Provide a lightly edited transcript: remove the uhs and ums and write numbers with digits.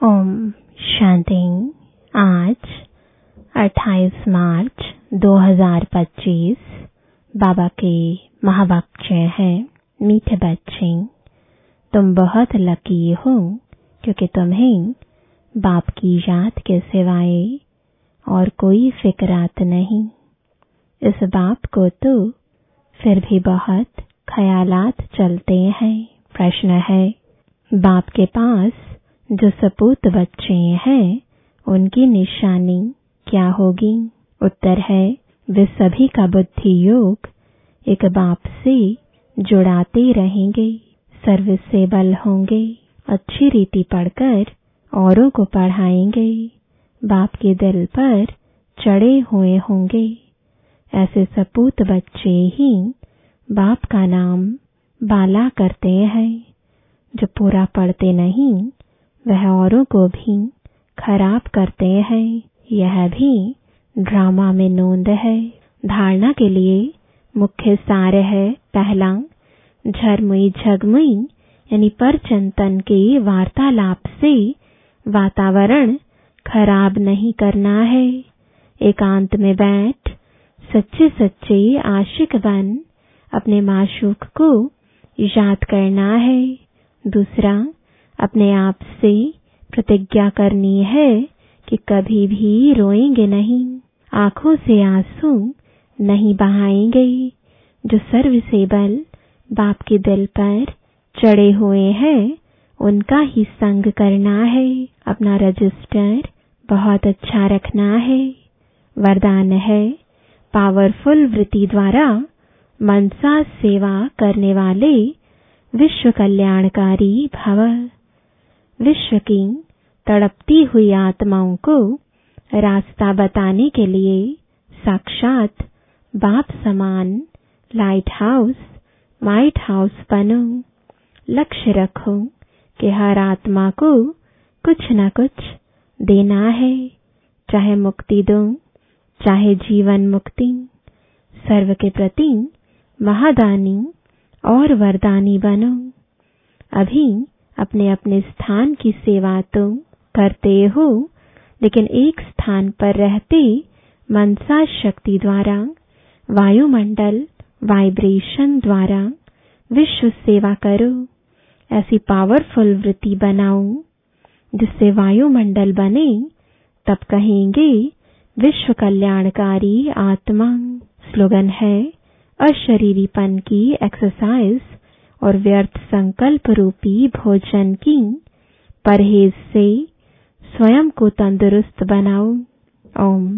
ओम शांति। आज 28 मार्च 2025 बाबा के महावाक्य हैं। मीठे बच्चे, तुम बहुत लकी हो क्योंकि तुम्हें बाप की याद के सिवाय और कोई फिक्रात नहीं। इस बाप को तो फिर भी बहुत ख्यालात चलते हैं। प्रश्न है, बाप के पास जो सपूत बच्चे हैं उनकी निशानी क्या होगी? उत्तर है, वे सभी का बुद्धि योग एक बाप से जुड़ाते रहेंगे, सर्विसेबल होंगे, अच्छी रीति पढ़कर औरों को पढ़ाएंगे, बाप के दिल पर चढ़े हुए होंगे। ऐसे सपूत बच्चे ही बाप का नाम बाला करते हैं। जो पूरा पढ़ते नहीं वह औरों को भी खराब करते हैं। यह भी ड्रामा में नोंद है। धारणा के लिए मुख्य सार है, पहला, झरमुई झगमुई यानी परचिंतन के वार्तालाप से वातावरण खराब नहीं करना है। एकांत में बैठ सच्चे सच्चे आशिक बन अपने माशूक को याद करना है। दूसरा, अपने आप से प्रतिज्ञा करनी है कि कभी भी रोएंगे नहीं, आंखों से आंसू नहीं बहाएंगे। जो सर्विसेबल बाप के दिल पर चढ़े हुए हैं उनका ही संग करना है। अपना रजिस्टर बहुत अच्छा रखना है। वरदान है, पावरफुल वृत्ति द्वारा मनसा सेवा करने वाले विश्व कल्याणकारी भव। विश्व की तड़पती हुई आत्माओं को रास्ता बताने के लिए साक्षात बाप समान लाइट हाउस माइट हाउस बनो। लक्ष्य रखो कि हर आत्मा को कुछ न कुछ देना है, चाहे मुक्ति दो चाहे जीवन मुक्ति। सर्व के प्रति महादानी और वरदानी बनो। अभी अपने अपने स्थान की सेवा तो करते हो, लेकिन एक स्थान पर रहते मनसा शक्ति द्वारा वायुमंडल वाइब्रेशन द्वारा विश्व सेवा करो। ऐसी पावरफुल वृत्ति बनाओ जिससे वायुमंडल बने, तब कहेंगे विश्व कल्याणकारी आत्मा। स्लोगन है, अशरीरीपन की एक्सरसाइज और व्यर्थ संकल्प रूपी भोजन की परहेज से स्वयं को तंदुरुस्त बनाओ। ओम